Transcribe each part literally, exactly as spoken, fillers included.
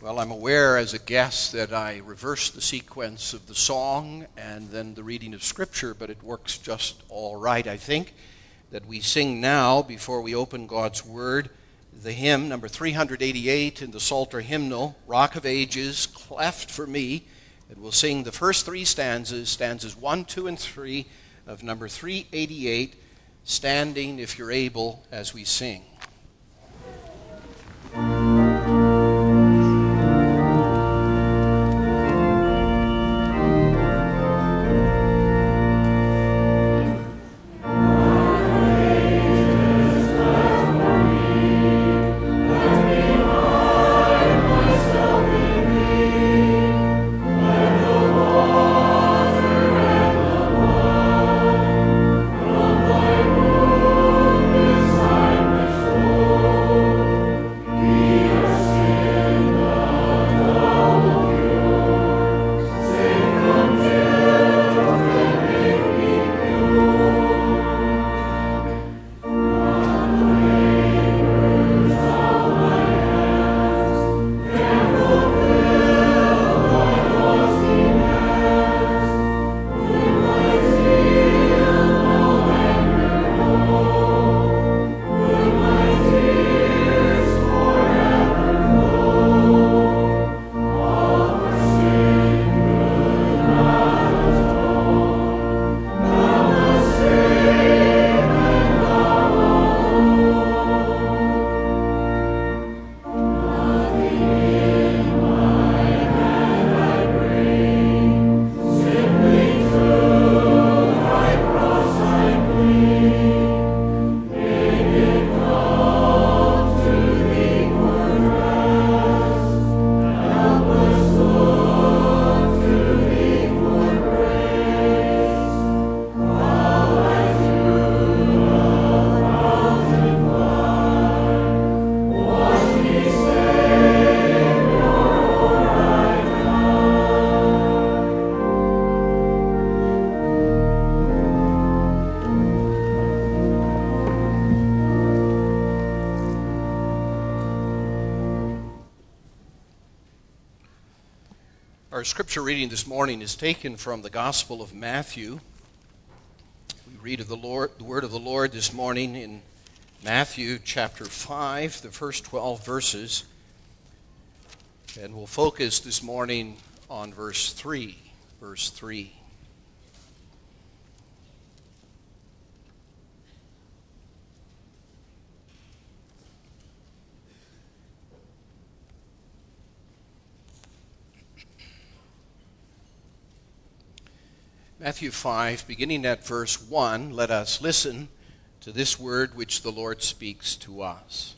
Well, I'm aware as a guest that I reversed the sequence of the song and then the reading of Scripture, but it works just all right, I think, that we sing now, before we open God's Word, the hymn, number three eighty-eight in the Psalter hymnal, Rock of Ages, Cleft for Me, and we'll sing the first three stanzas, stanzas one, two, and three of number three eighty-eight, standing, if you're able, as we sing. Our scripture reading this morning is taken from the Gospel of Matthew. We read of the Lord, the word of the Lord this morning in Matthew chapter five, the first twelve verses. And we'll focus this morning on verse three. Verse three. Matthew five, beginning at verse one, let us listen to this word which the Lord speaks to us.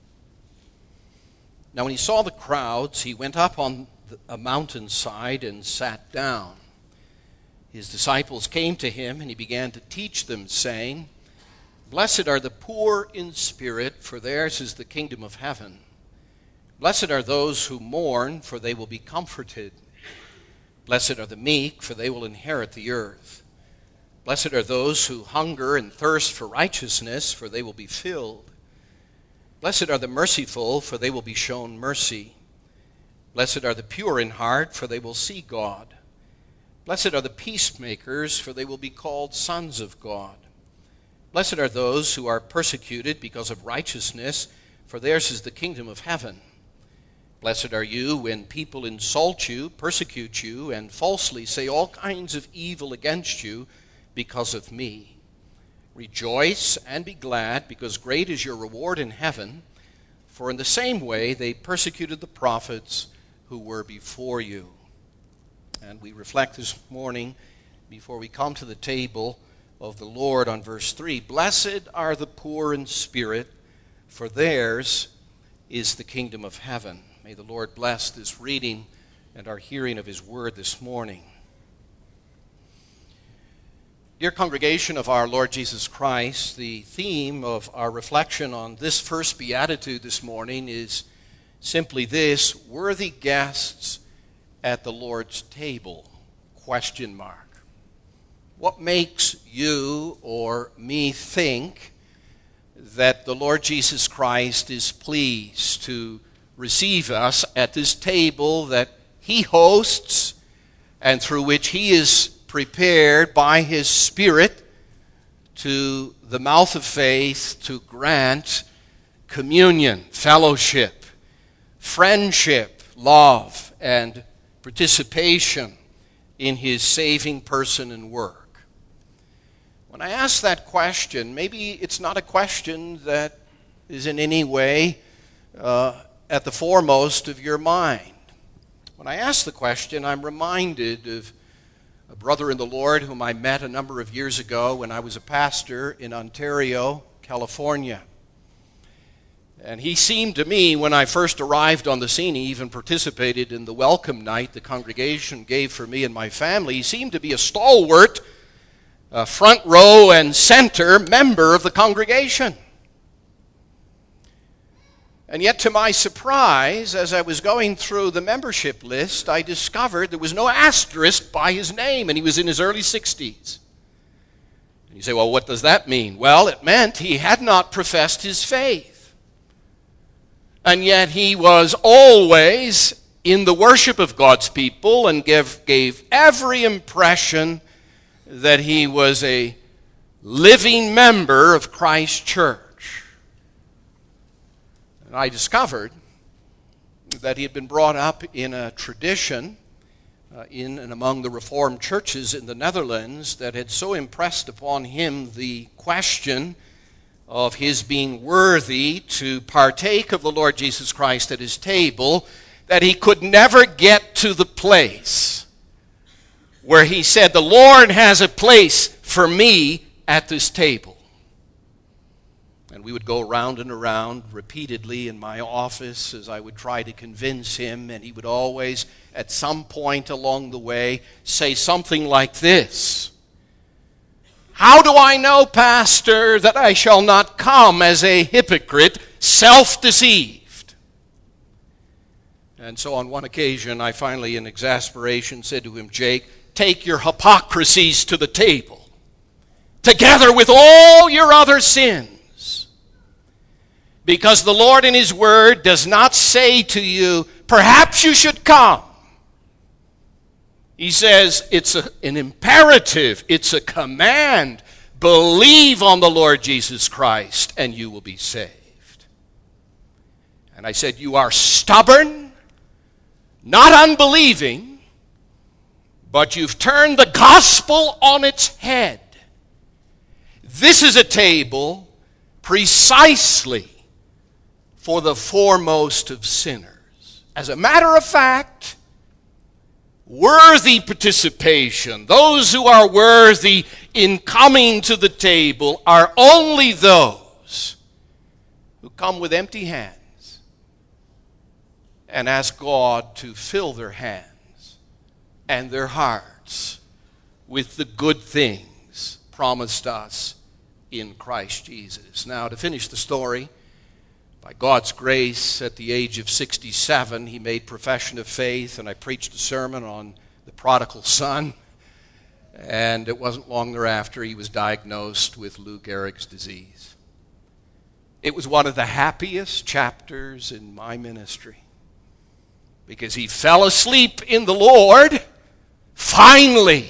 Now when he saw the crowds, he went up on a mountainside and sat down. His disciples came to him, and he began to teach them, saying, Blessed are the poor in spirit, for theirs is the kingdom of heaven. Blessed are those who mourn, for they will be comforted. Blessed are the meek, for they will inherit the earth. Blessed are those who hunger and thirst for righteousness, for they will be filled. Blessed are the merciful, for they will be shown mercy. Blessed are the pure in heart, for they will see God. Blessed are the peacemakers, for they will be called sons of God. Blessed are those who are persecuted because of righteousness, for theirs is the kingdom of heaven. Blessed are you when people insult you, persecute you, and falsely say all kinds of evil against you because of me. Rejoice and be glad, because great is your reward in heaven, for in the same way they persecuted the prophets who were before you. And we reflect this morning, before we come to the table of the Lord, on verse three. Blessed are the poor in spirit, for theirs is the kingdom of heaven. May the Lord bless this reading and our hearing of his word this morning. Dear congregation of our Lord Jesus Christ, the theme of our reflection on this first beatitude this morning is simply this: worthy guests at the Lord's table, question mark. What makes you or me think that the Lord Jesus Christ is pleased to receive us at this table that he hosts and through which he is prepared by his Spirit to the mouth of faith to grant communion, fellowship, friendship, love, and participation in his saving person and work. When I ask that question, maybe it's not a question that is in any way uh, at the foremost of your mind. When I ask the question, I'm reminded of a brother in the Lord whom I met a number of years ago when I was a pastor in Ontario, California. And he seemed to me, when I first arrived on the scene, he even participated in the welcome night the congregation gave for me and my family. He seemed to be a stalwart, a front row and center member of the congregation. And yet, to my surprise, as I was going through the membership list, I discovered there was no asterisk by his name, and he was in his early sixties. And you say, well, what does that mean? Well, it meant he had not professed his faith. And yet he was always in the worship of God's people and gave, gave every impression that he was a living member of Christ's church. And I discovered that he had been brought up in a tradition uh, in and among the Reformed churches in the Netherlands that had so impressed upon him the question of his being worthy to partake of the Lord Jesus Christ at his table, that he could never get to the place where he said, the Lord has a place for me at this table. And we would go round and around repeatedly in my office as I would try to convince him, and he would always, at some point along the way, say something like this: how do I know, Pastor, that I shall not come as a hypocrite, self-deceived? And so on one occasion, I finally, in exasperation, said to him, Jake, take your hypocrisies to the table, together with all your other sins. Because the Lord in his word does not say to you, perhaps you should come. He says it's a, an imperative, it's a command. Believe on the Lord Jesus Christ and you will be saved. And I said, you are stubborn, not unbelieving, but you've turned the gospel on its head. This is a table precisely for the foremost of sinners. As a matter of fact, worthy participation, those who are worthy in coming to the table, are only those who come with empty hands and ask God to fill their hands and their hearts with the good things promised us in Christ Jesus. Now, to finish the story, by God's grace, at the age of sixty-seven, he made profession of faith, and I preached a sermon on the prodigal son. And it wasn't long thereafter he was diagnosed with Lou Gehrig's disease. It was one of the happiest chapters in my ministry, because he fell asleep in the Lord, finally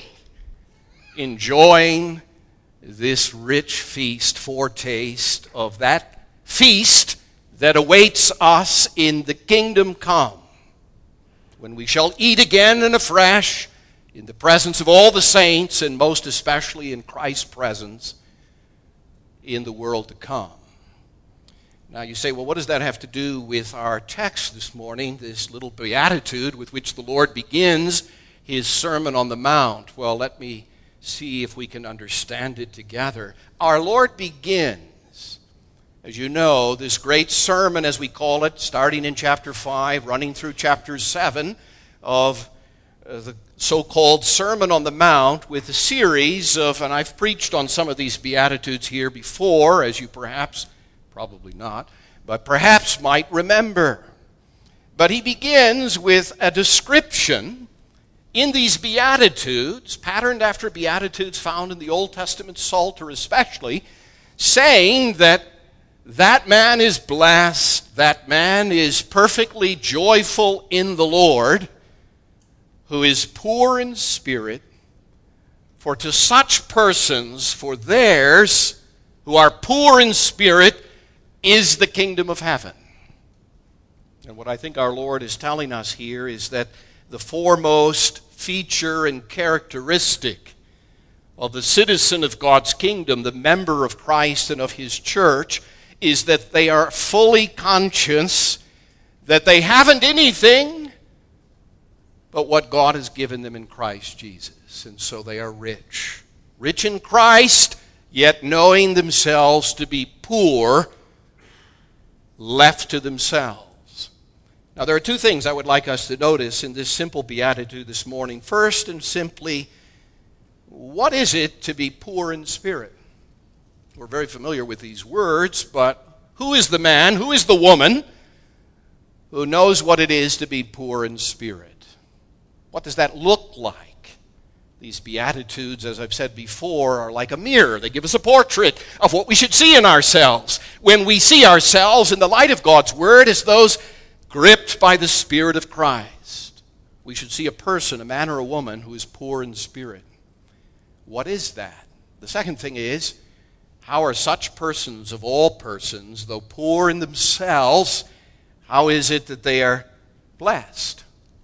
enjoying this rich feast, foretaste of that feast that awaits us in the kingdom come, when we shall eat again and afresh in the presence of all the saints, and most especially in Christ's presence in the world to come. Now you say, well, what does that have to do with our text this morning, this little beatitude with which the Lord begins his Sermon on the Mount? Well, let me see if we can understand it together. Our Lord begins, as you know, this great sermon, as we call it, starting in chapter five, running through chapter seven of uh, the so-called Sermon on the Mount, with a series of, and I've preached on some of these Beatitudes here before, as you perhaps, probably not, but perhaps might remember. But he begins with a description in these Beatitudes, patterned after Beatitudes found in the Old Testament Psalter especially, saying that that man is blessed, that man is perfectly joyful in the Lord, who is poor in spirit, for to such persons, for theirs, who are poor in spirit, is the kingdom of heaven. And what I think our Lord is telling us here is that the foremost feature and characteristic of the citizen of God's kingdom, the member of Christ and of His church, is that they are fully conscious that they haven't anything but what God has given them in Christ Jesus. And so they are rich. Rich in Christ, yet knowing themselves to be poor, left to themselves. Now there are two things I would like us to notice in this simple beatitude this morning. First and simply, what is it to be poor in spirit? We're very familiar with these words, but who is the man, who is the woman who knows what it is to be poor in spirit? What does that look like? These Beatitudes, as I've said before, are like a mirror. They give us a portrait of what we should see in ourselves. When we see ourselves in the light of God's Word as those gripped by the Spirit of Christ, we should see a person, a man or a woman, who is poor in spirit. What is that? The second thing is, how are such persons of all persons, though poor in themselves, how is it that they are blessed?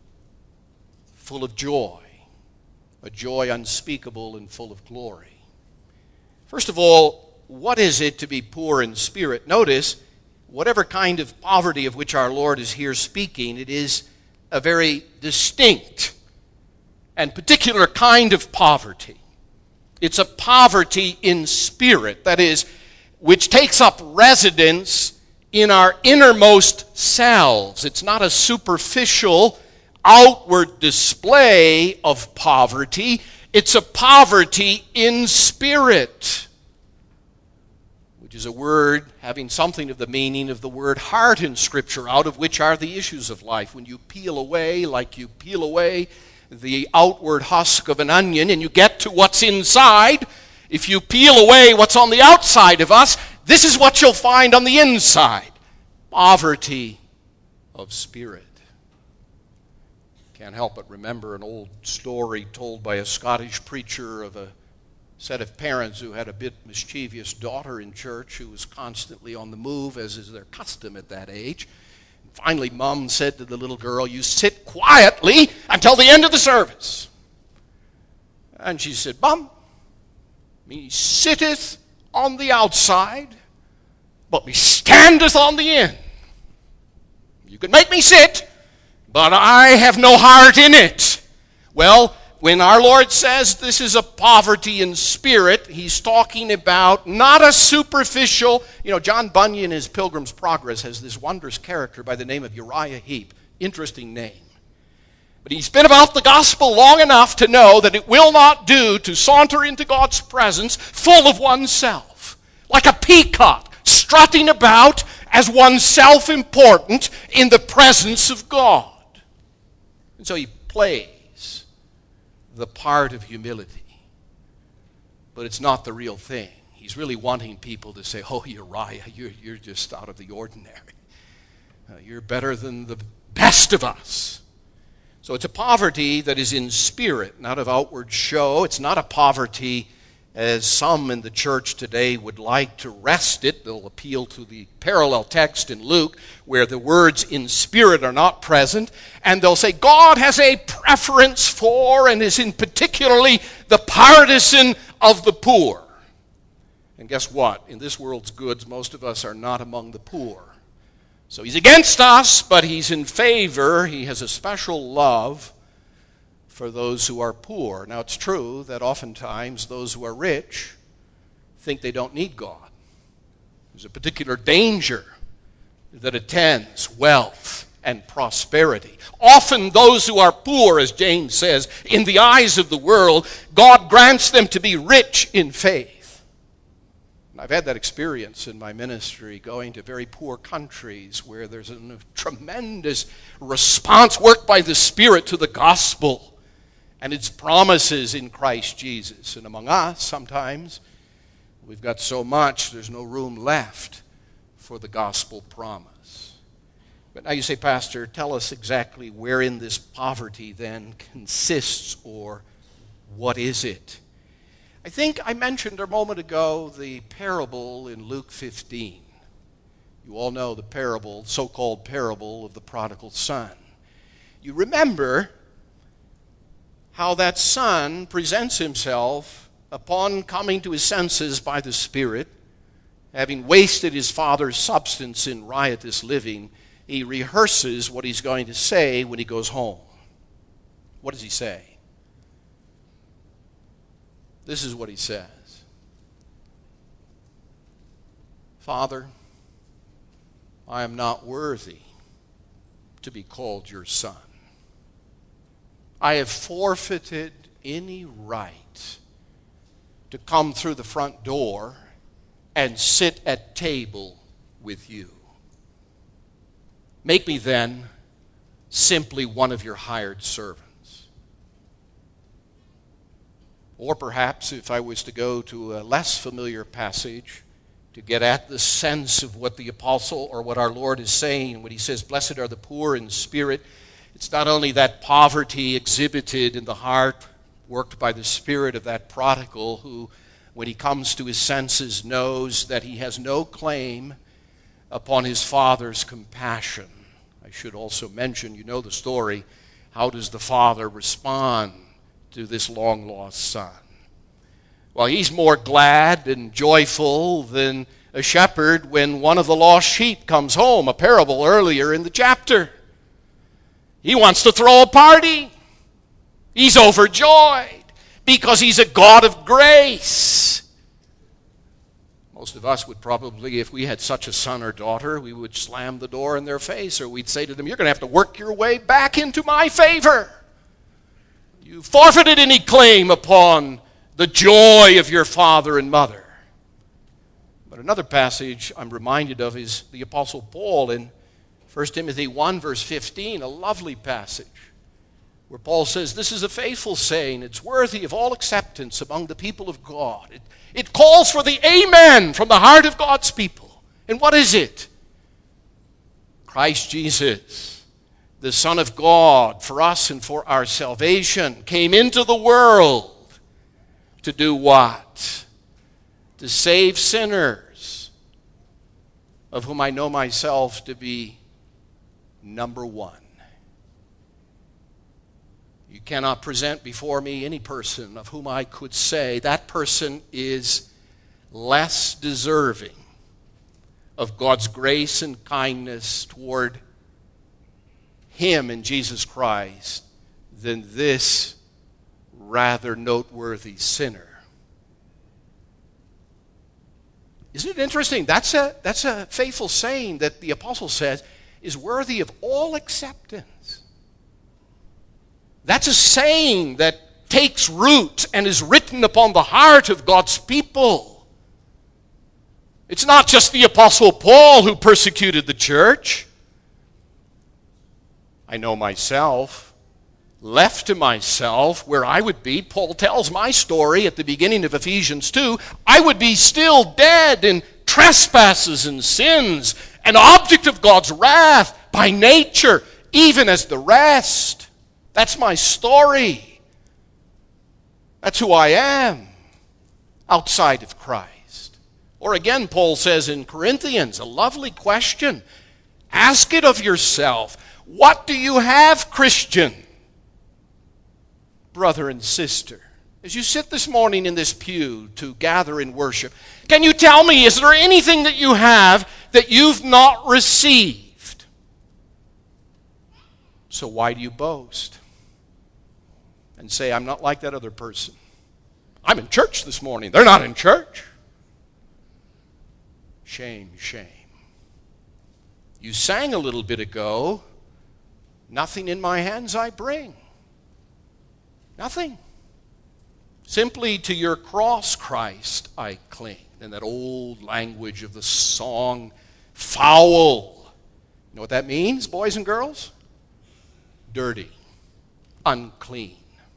Full of joy, a joy unspeakable and full of glory. First of all, what is it to be poor in spirit? Notice, whatever kind of poverty of which our Lord is here speaking, it is a very distinct and particular kind of poverty. It's a poverty in spirit, that is, which takes up residence in our innermost selves. It's not a superficial, outward display of poverty. It's a poverty in spirit, which is a word having something of the meaning of the word heart in Scripture, out of which are the issues of life. When you peel away, like you peel away the outward husk of an onion and you get to what's inside, if you peel away what's on the outside of us, this is what you'll find on the inside. Poverty of spirit. Can't help but remember an old story told by a Scottish preacher of a set of parents who had a bit mischievous daughter in church who was constantly on the move, as is their custom at that age. Finally, Mom said to the little girl, "You sit quietly until the end of the service." And she said, "Mom, me sitteth on the outside, but me standeth on the in. You can make me sit, but I have no heart in it." Well, when our Lord says this is a poverty in spirit, He's talking about not a superficial, you know, John Bunyan in his Pilgrim's Progress has this wondrous character by the name of Uriah Heep. Interesting name. But he's been about the gospel long enough to know that it will not do to saunter into God's presence full of oneself, like a peacock strutting about as one self-important in the presence of God. And so he plays the part of humility. But it's not the real thing. He's really wanting people to say, "Oh, Uriah, you're, you're just out of the ordinary. Uh, you're better than the best of us." So it's a poverty that is in spirit, not of outward show. It's not a poverty as some in the church today would like to rest it. They'll appeal to the parallel text in Luke where the words "in spirit" are not present, and they'll say God has a preference for and is in particularly the partisan of the poor. And guess what? In this world's goods, most of us are not among the poor. So He's against us, but He's in favor. He has a special love for those who are poor. Now, it's true that oftentimes those who are rich think they don't need God. There's a particular danger that attends wealth and prosperity. Often those who are poor, as James says, in the eyes of the world, God grants them to be rich in faith. And I've had that experience in my ministry, going to very poor countries where there's a tremendous response worked by the Spirit to the gospel and its promises in Christ Jesus. And among us, sometimes, we've got so much, there's no room left for the gospel promise. But now you say, Pastor, tell us exactly wherein this poverty then consists, or what is it? I think I mentioned a moment ago the parable in Luke fifteen. You all know the parable, so-called parable of the prodigal son. You remember how that son presents himself upon coming to his senses by the Spirit, having wasted his father's substance in riotous living. He rehearses what he's going to say when he goes home. What does he say? This is what he says. Father, I am not worthy to be called your son. I have forfeited any right to come through the front door and sit at table with you. Make me then simply one of your hired servants. Or perhaps if I was to go to a less familiar passage to get at the sense of what the apostle or what our Lord is saying when he says, blessed are the poor in spirit, it's not only that poverty exhibited in the heart, worked by the spirit of that prodigal who, when he comes to his senses, knows that he has no claim upon his father's compassion. I should also mention, you know the story, how does the father respond to this long-lost son? Well, he's more glad and joyful than a shepherd when one of the lost sheep comes home, a parable earlier in the chapter. He wants to throw a party. He's overjoyed because he's a God of grace. Most of us would probably, if we had such a son or daughter, we would slam the door in their face, or we'd say to them, you're going to have to work your way back into my favor. You forfeited any claim upon the joy of your father and mother. But another passage I'm reminded of is the Apostle Paul in First Timothy one, verse fifteen, a lovely passage where Paul says, this is a faithful saying. It's worthy of all acceptance among the people of God. It, it calls for the amen from the heart of God's people. And what is it? Christ Jesus, the Son of God, for us and for our salvation, came into the world to do what? To save sinners, of whom I know myself to be number one. You cannot present before me any person of whom I could say that person is less deserving of God's grace and kindness toward him in Jesus Christ than this rather noteworthy sinner. Isn't it interesting? That's a, that's a faithful saying that the apostle says is worthy of all acceptance. That's a saying that takes root and is written upon the heart of God's people. It's not just the Apostle Paul who persecuted the church. I know myself, left to myself, where I would be, Paul tells my story at the beginning of Ephesians two, I would be still dead in trespasses and sins, an object of God's wrath by nature, even as the rest. That's my story. That's who I am outside of Christ. Or again, Paul says in Corinthians, a lovely question. Ask it of yourself. What do you have, Christian, brother and sister? As you sit this morning in this pew to gather in worship, can you tell me, is there anything that you have that you've not received? So why do you boast and say, I'm not like that other person? I'm in church this morning. They're not in church. Shame, shame. You sang a little bit ago, nothing in my hands I bring. Nothing. Simply to your cross, Christ, I cling. And that old language of the song, foul. You know what that means, boys and girls? Dirty, unclean.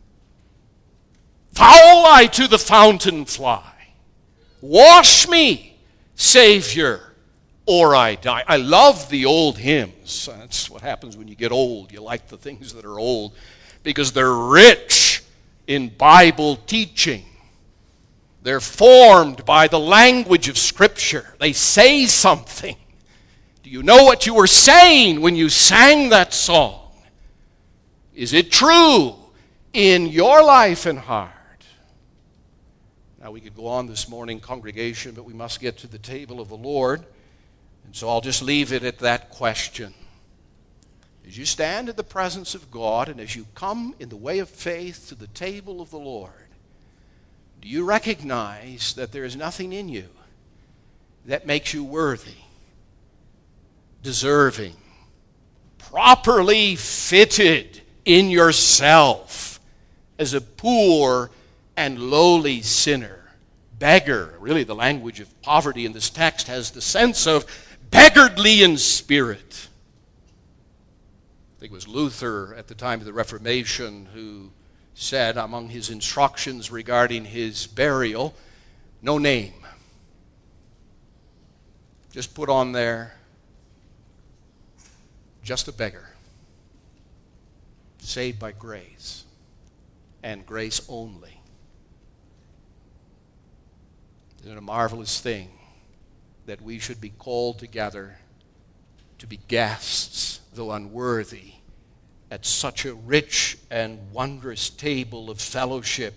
Foul I to the fountain fly. Wash me, Savior, or I die. I love the old hymns. That's what happens when you get old. You like the things that are old because they're rich in Bible teaching. They're formed by the language of Scripture. They say something. Do you know what you were saying when you sang that song? Is it true in your life and heart? Now, we could go on this morning, congregation, but we must get to the table of the Lord. And so I'll just leave it at that question. As you stand in the presence of God and as you come in the way of faith to the table of the Lord, do you recognize that there is nothing in you that makes you worthy, deserving, properly fitted in yourself as a poor and lowly sinner, beggar? Really, the language of poverty in this text has the sense of beggarly in spirit. I think it was Luther at the time of the Reformation who said among his instructions regarding his burial, no name. Just put on there, just a beggar, saved by grace, and grace only. Isn't it a marvelous thing that we should be called together to be guests, though unworthy, at such a rich and wondrous table of fellowship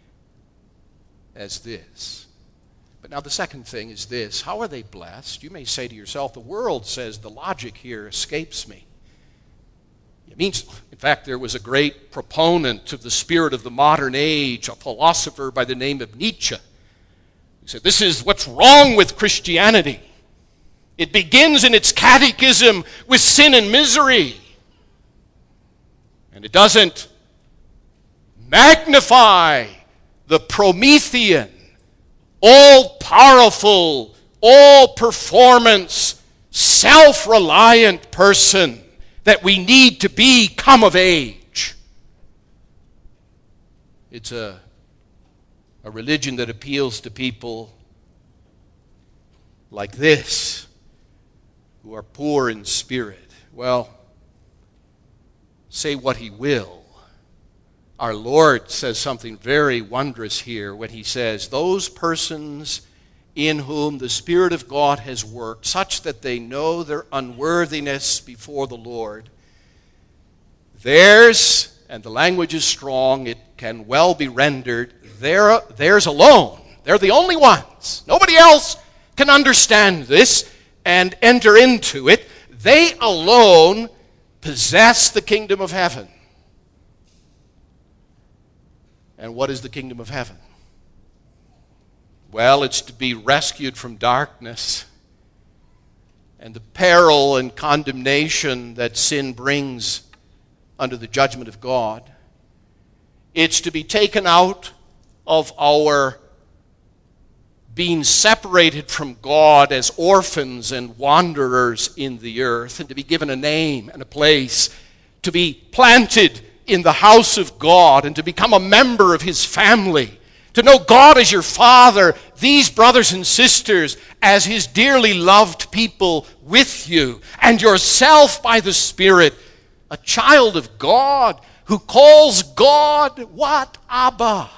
as this? But now the second thing is this: how are they blessed? You may say to yourself, the world says the logic here escapes me. It means, in fact, there was a great proponent of the spirit of the modern age, a philosopher by the name of Nietzsche. He said, this is what's wrong with Christianity. It begins in its catechism with sin and misery. And it doesn't magnify the Promethean, all-powerful, all-performance, self-reliant person that we need to be come of age. It's a, a religion that appeals to people like this, who are poor in spirit. Well, say what he will, our Lord says something very wondrous here when he says, those persons in whom the Spirit of God has worked such that they know their unworthiness before the Lord, theirs, and the language is strong, it can well be rendered, their, theirs alone. They're the only ones. Nobody else can understand this and enter into it. They alone possess the kingdom of heaven. And what is the kingdom of heaven? Well, it's to be rescued from darkness and the peril and condemnation that sin brings under the judgment of God. It's to be taken out of our being separated from God as orphans and wanderers in the earth, and to be given a name and a place, to be planted in the house of God and to become a member of His family, to know God as your Father, these brothers and sisters as His dearly loved people with you, and yourself by the Spirit, a child of God who calls God what? Abba.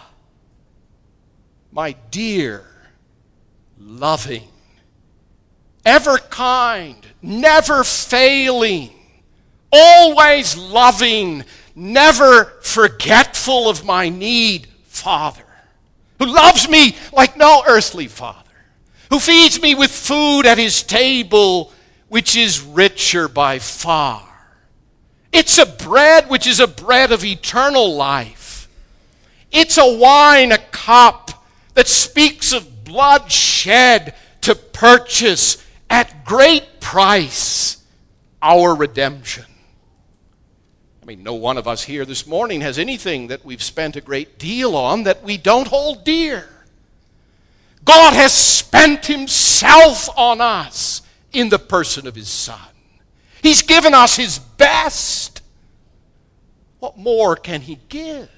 My dear, loving, ever kind, never failing, always loving, never forgetful of my need Father, who loves me like no earthly father, who feeds me with food at His table, which is richer by far. It's a bread which is a bread of eternal life. It's a wine, a cup that speaks of blood shed to purchase at great price our redemption. I mean, no one of us here this morning has anything that we've spent a great deal on that we don't hold dear. God has spent Himself on us in the person of His Son. He's given us His best. What more can He give?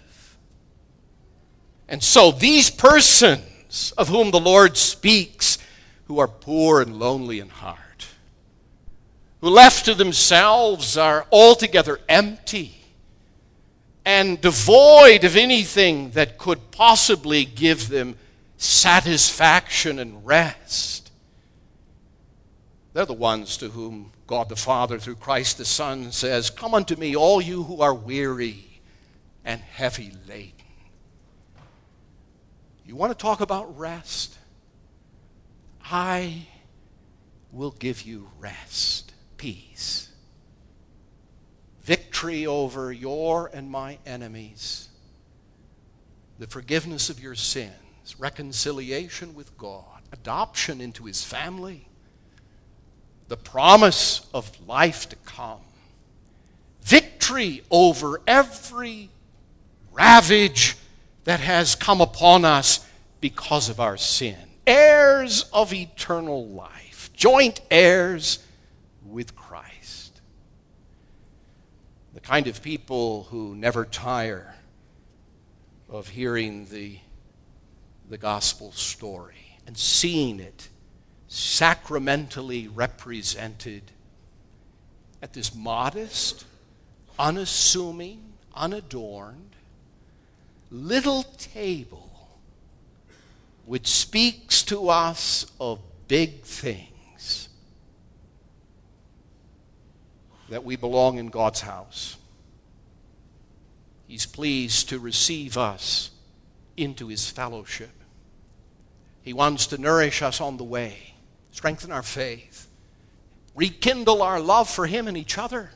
And so these persons of whom the Lord speaks, who are poor and lonely in heart, who left to themselves are altogether empty and devoid of anything that could possibly give them satisfaction and rest. They're the ones to whom God the Father, through Christ the Son, says, "Come unto me, all you who are weary and heavy laden." You want to talk about rest? I will give you rest, peace, victory over your and my enemies, the forgiveness of your sins, reconciliation with God, adoption into His family, the promise of life to come, victory over every ravage that has come upon us because of our sin, heirs of eternal life, joint heirs with Christ. The kind of people who never tire of hearing the, the gospel story and seeing it sacramentally represented at this modest, unassuming, unadorned little table which speaks to us of big things, that we belong in God's house. He's pleased to receive us into His fellowship. He wants to nourish us on the way, strengthen our faith, rekindle our love for Him and each other,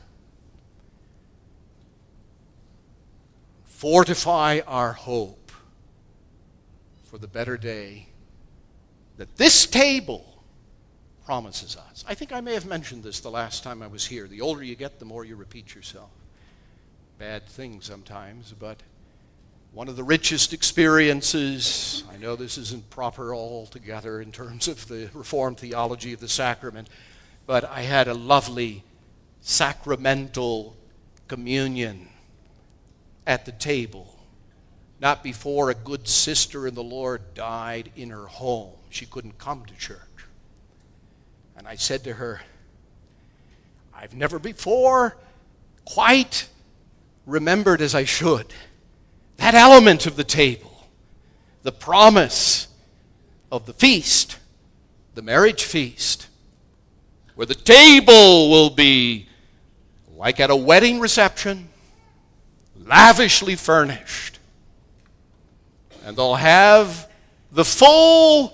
fortify our hope for the better day that this table promises us. I think I may have mentioned this the last time I was here. The older you get, the more you repeat yourself. Bad thing sometimes, but one of the richest experiences, I know this isn't proper altogether in terms of the Reformed theology of the sacrament, but I had a lovely sacramental communion at the table, not before a good sister in the Lord died in her home. She couldn't come to church. And I said to her, I've never before quite remembered as I should that element of the table, the promise of the feast, the marriage feast, where the table will be like at a wedding reception, lavishly furnished. And they'll have the full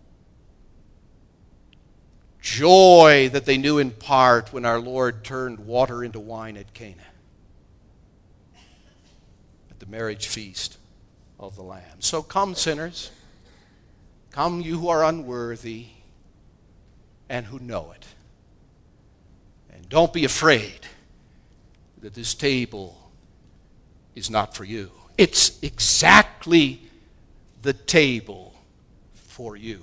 joy that they knew in part when our Lord turned water into wine at Cana, at the marriage feast of the Lamb. So come, sinners. Come, you who are unworthy and who know it. And don't be afraid that this table is not for you. It's exactly the table for you.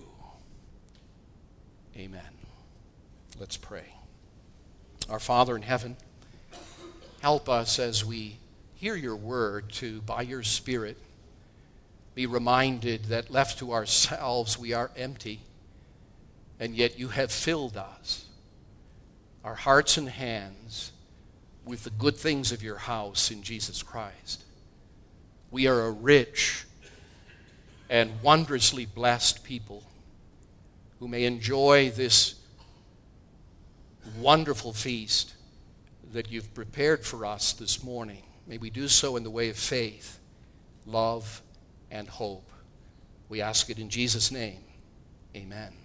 Amen. Let's pray. Our Father in heaven, help us as we hear your word to, by your Spirit, be reminded that left to ourselves we are empty, and yet you have filled us, our hearts and hands, with the good things of your house in Jesus Christ. We are a rich and wondrously blessed people who may enjoy this wonderful feast that you've prepared for us this morning. May we do so in the way of faith, love, and hope. We ask it in Jesus' name. Amen.